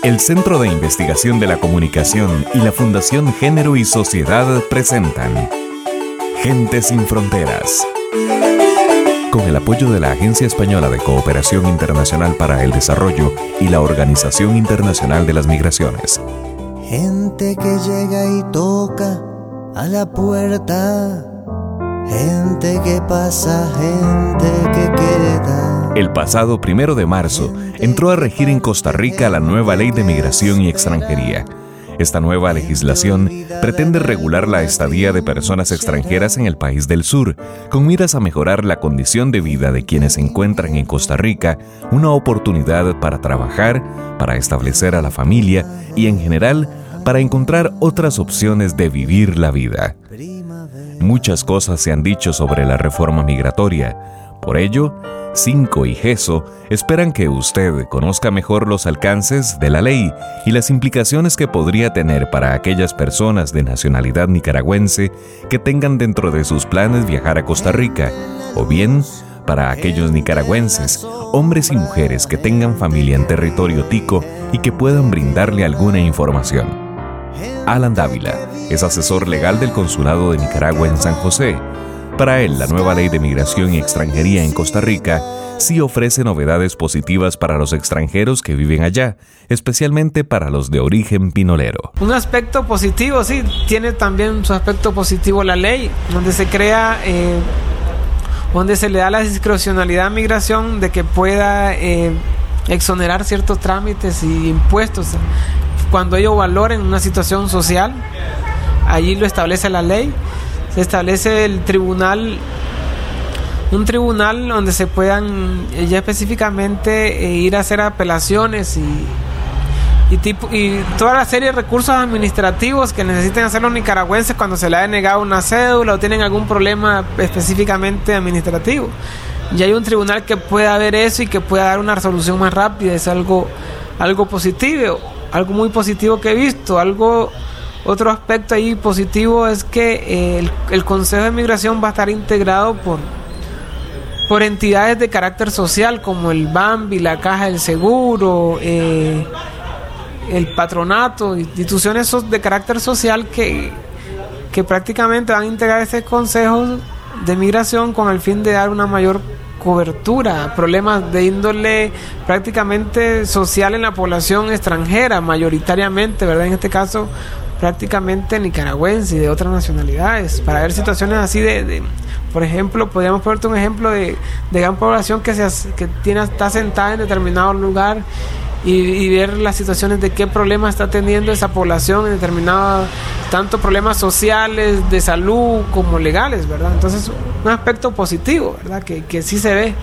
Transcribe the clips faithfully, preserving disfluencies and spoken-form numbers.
El Centro de Investigación de la Comunicación y la Fundación Género y Sociedad presentan Gente sin Fronteras. Con el apoyo de la Agencia Española de Cooperación Internacional para el Desarrollo y la Organización Internacional de las Migraciones. Gente que llega y toca a la puerta, gente que pasa, gente que queda. El pasado primero de marzo entró a regir en Costa Rica la nueva Ley de Migración y Extranjería. Esta nueva legislación pretende regular la estadía de personas extranjeras en el país del sur, con miras a mejorar la condición de vida de quienes se encuentran en Costa Rica, una oportunidad para trabajar, para establecer a la familia y, en general, para encontrar otras opciones de vivir la vida. Muchas cosas se han dicho sobre la reforma migratoria. Por ello, Cinco y GESO esperan que usted conozca mejor los alcances de la ley y las implicaciones que podría tener para aquellas personas de nacionalidad nicaragüense que tengan dentro de sus planes viajar a Costa Rica, o bien para aquellos nicaragüenses, hombres y mujeres que tengan familia en territorio tico y que puedan brindarle alguna información. Alan Dávila es asesor legal del Consulado de Nicaragua en San José. Para él, la nueva Ley de Migración y Extranjería en Costa Rica sí ofrece novedades positivas para los extranjeros que viven allá, especialmente para los de origen pinolero. Un aspecto positivo, sí, tiene también su aspecto positivo la ley, donde se crea, eh, donde se le da la discrecionalidad a migración de que pueda eh, exonerar ciertos trámites y impuestos cuando ellos valoren una situación social. Allí lo establece la ley. Se establece el tribunal, un tribunal donde se puedan ya específicamente eh, ir a hacer apelaciones y, y, tipo, y toda la serie de recursos administrativos que necesiten hacer los nicaragüenses cuando se les haya negado una cédula o tienen algún problema específicamente administrativo. Y hay un tribunal que pueda ver eso y que pueda dar una resolución más rápida. Es algo, algo positivo, algo muy positivo que he visto, algo... Otro aspecto ahí positivo es que eh, el, el Consejo de Migración va a estar integrado por, por entidades de carácter social como el BAMBI, la Caja del Seguro, eh, el patronato, instituciones de carácter social que, que prácticamente van a integrar este Consejo de Migración con el fin de dar una mayor cobertura a problemas de índole prácticamente social en la población extranjera, mayoritariamente, ¿verdad? En este caso, prácticamente nicaragüense y de otras nacionalidades, para ver situaciones así de, de por ejemplo, podríamos ponerte un ejemplo de, de gran población que se que tiene está sentada en determinado lugar y, y ver las situaciones de qué problemas está teniendo esa población en determinados, tanto problemas sociales, de salud como legales, ¿verdad? Entonces, un aspecto positivo, ¿verdad? Que, que sí se ve.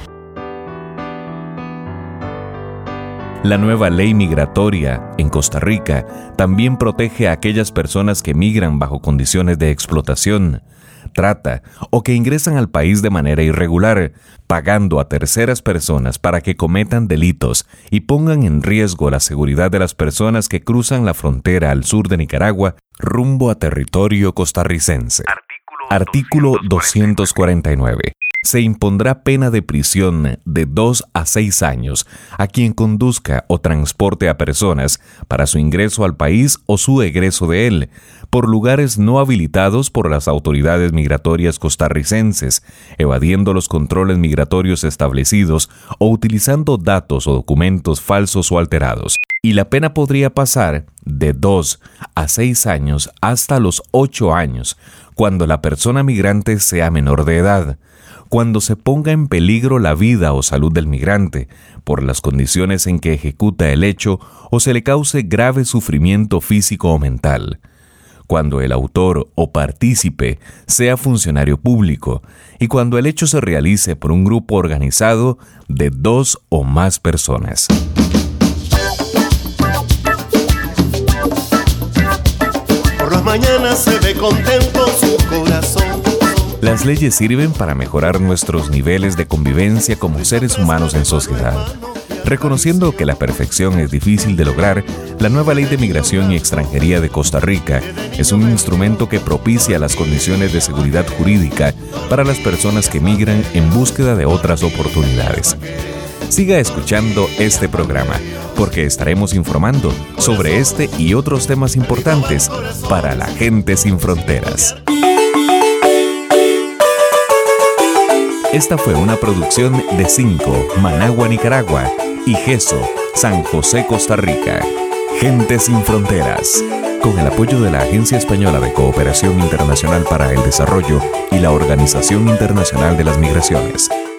La nueva ley migratoria en Costa Rica también protege a aquellas personas que migran bajo condiciones de explotación, trata o que ingresan al país de manera irregular, pagando a terceras personas para que cometan delitos y pongan en riesgo la seguridad de las personas que cruzan la frontera al sur de Nicaragua rumbo a territorio costarricense. Artículo doscientos cuarenta y nueve. Se impondrá pena de prisión de dos a seis años a quien conduzca o transporte a personas para su ingreso al país o su egreso de él, por lugares no habilitados por las autoridades migratorias costarricenses, evadiendo los controles migratorios establecidos o utilizando datos o documentos falsos o alterados. Y la pena podría pasar de dos a seis años hasta los ocho años, cuando la persona migrante sea menor de edad, cuando se ponga en peligro la vida o salud del migrante, por las condiciones en que ejecuta el hecho o se le cause grave sufrimiento físico o mental, cuando el autor o partícipe sea funcionario público y cuando el hecho se realice por un grupo organizado de dos o más personas. Por las mañanas se ve contento su corazón. Las leyes sirven para mejorar nuestros niveles de convivencia como seres humanos en sociedad. Reconociendo que la perfección es difícil de lograr, la nueva Ley de Migración y Extranjería de Costa Rica es un instrumento que propicia las condiciones de seguridad jurídica para las personas que migran en búsqueda de otras oportunidades. Siga escuchando este programa, porque estaremos informando sobre este y otros temas importantes para la gente sin fronteras. Esta fue una producción de Cinco, Managua, Nicaragua, y GESO, San José, Costa Rica. Gente sin Fronteras, con el apoyo de la Agencia Española de Cooperación Internacional para el Desarrollo y la Organización Internacional de las Migraciones.